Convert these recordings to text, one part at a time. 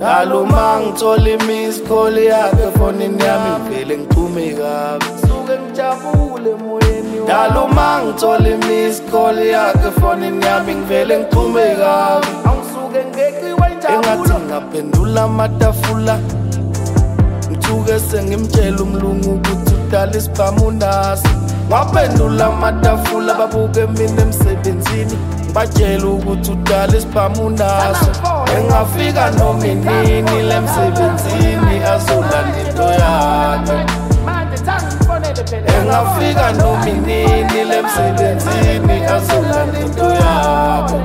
Ngaluma ngithola imiss call yakhe efonini yami ngivele ngiphume kabi ngisuke ngijabule emoyeni ngaluma ngithola imiss call yakhe efonini yami ngivele ngiphume kabi angisuke ngeqiwe injabulo engathi ngaphendula amatafula ngithuke sengimtshela umlungu ukuthi udala isibhamunaso ngaphendula amatafula babuke mina emsebenzini batshela ukuthi udala isibhamunaso engafika noma inini lemsebenzini azolanda into yakhe engafika noma inini lemsebenzini azolanda into yakhe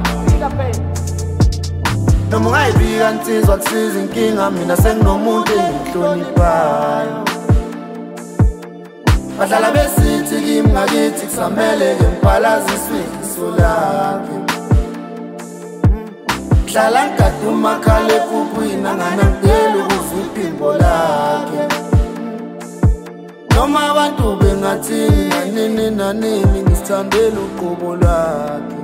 noma ungayibika nsizwa kusiza inkinga mina senginomuntu engihloniphayo badlala besithi kimi ngakithi kusamele-ke ngiphalaziswe iso lakhe hlala ngigade umakhalekhukhwini anganangideli ukuzwa iphimbo lakhe noma abantu bengathini nanini nanini ngisithandela uqobo lwakhe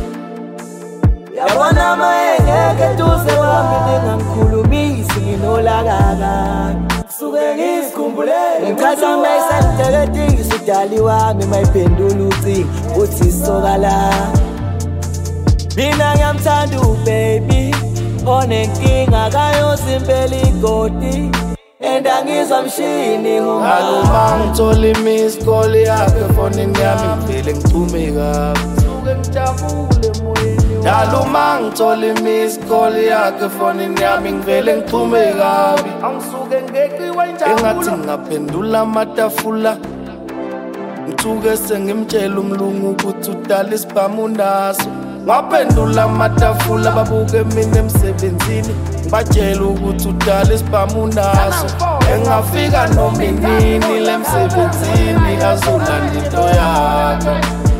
yabona mayengeke eduze kwami ningangikhulumisi nginolakaka suke ngisikhumbule ngicatha mayisangiteketingisa udali wami mayiphendula ucingo uthi soka la mina ngiyamthanda ubaby onenkinga kayozimpela igodi endangizwa mshini ngaluma ngithola imiss call yakhe efonini yami ngivele ngiphume kabi ngisuke ngijabule emoyeni ngaluma ngithola imiss call yakhe efonini yami ngivele ngiphume kabi angisuke ngeqiwe injabulo engathi ngaphendula amatafula ngithuke sengimtshela umlungu ukuthi udala isibhamunaso ngaphendula amatafula babuke mina emsebenzini batshela ukuthi udala isibhamunaso engafika noma inini lemsebenzini azolanda into yakhe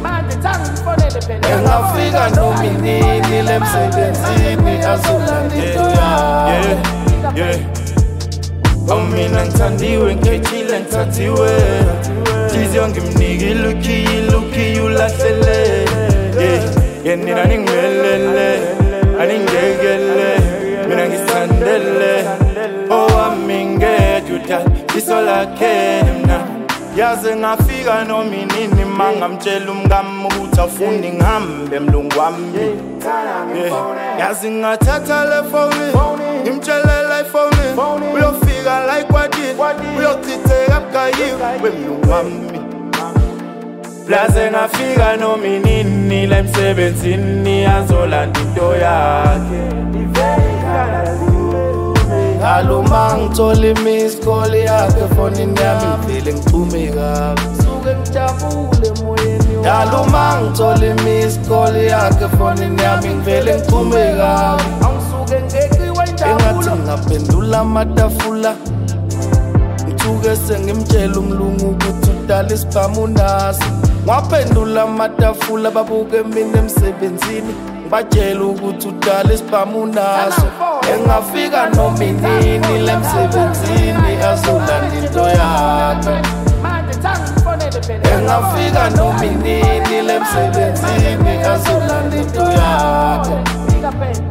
engafika noma inini lemsebenzini azolanda into yakhe mina ngithandiwe ngikhetshile ngithathiwe Tizio ngimnikile ukhiye ulahlele yenina ningimelele aningekele mina ngisithandele owami ngedwa iso lakhe mina yaze ngafika noma inini mangamtshela umngami ukuthi awufuni ngihambe mlungu wami yaze ngathatha le phone ngimtshelela iphone uyofika la ikwatini uyochitheka bugayiwe mlungu wami Plaze ngafika noma inini la emsebenzini azolanda into yakhe ngaluma ngithola imiss call yakhe efonini yami ngivele ngiphume kabi ngisuke ngijabule emoyeni ngaluma ngithola imiss call yakhe efonini yami ngivele ngiphume kabi angisuke ngeqiwe injabulo engathi ngaphendula amatafula ngithuke sengimtshela umlungu ukuthi udala isibhamunaso ngaphendula amatafula babuke mina emsebenzini batshela ukuthi udala isibhamunaso engafika noma inini lemsebenzini azolanda into yakhe engafika noma inini lemsebenzini azolanda into yakhe